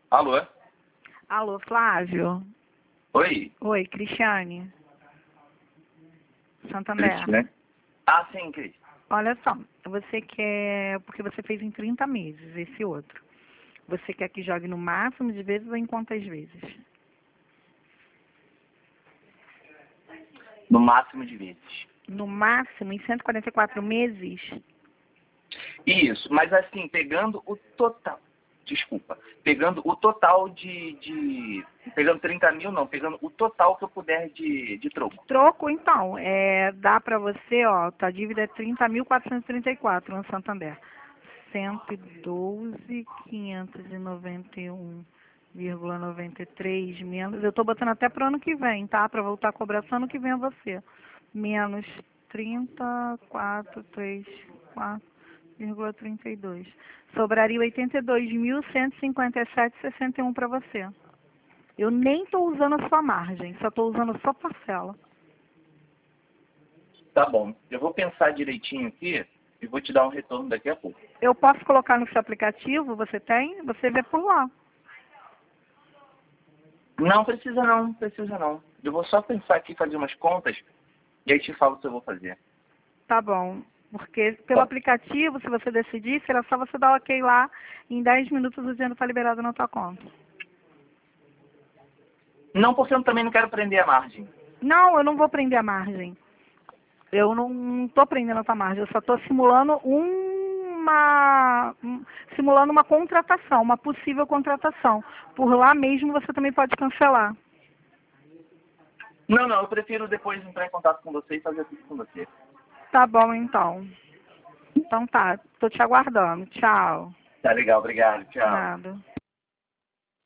Alô? Alô, Flávio? Oi? Oi, Cristiane. Santander. Cris, né? Ah, sim, Cris. Olha só, você quer, porque você fez em 30 meses esse outro. Você quer que jogue no máximo de vezes ou em quantas vezes? No máximo de vezes. No máximo, em 144 meses? Isso, mas assim, pegando o total. Desculpa. Pegando o total pegando 30 mil, não. Pegando o total que eu puder de troco. Troco, então, dá pra você, ó, tua dívida é 30.434 no Santander. 112.591,93 menos, eu tô botando até pro ano que vem, tá? Pra voltar a cobrar só ano que vem a você. Menos 34,32. Sobraria 82.157,61 para você. Eu nem estou usando a sua margem, só estou usando a sua parcela. Tá bom. Eu vou pensar direitinho aqui e vou te dar um retorno daqui a pouco. Eu posso colocar no seu aplicativo, você tem? Você vê por lá. Não precisa não, precisa não. Eu vou só pensar aqui, fazer umas contas e aí te falo o que eu vou fazer. Tá bom. Porque pelo Tá. aplicativo, se você decidir, será só você dar ok lá, em 10 minutos o dinheiro está liberado na tua conta. Não, porque eu também não quero prender a margem. Não, eu não vou prender a margem. Eu não estou prendendo essa margem, eu só estou simulando uma contratação, uma possível contratação. Por lá mesmo você também pode cancelar. Não, eu prefiro depois entrar em contato com você e fazer tudo com você. Tá bom, então. Então tá, tô te aguardando. Tchau. Tá legal, obrigado, tchau. Nada.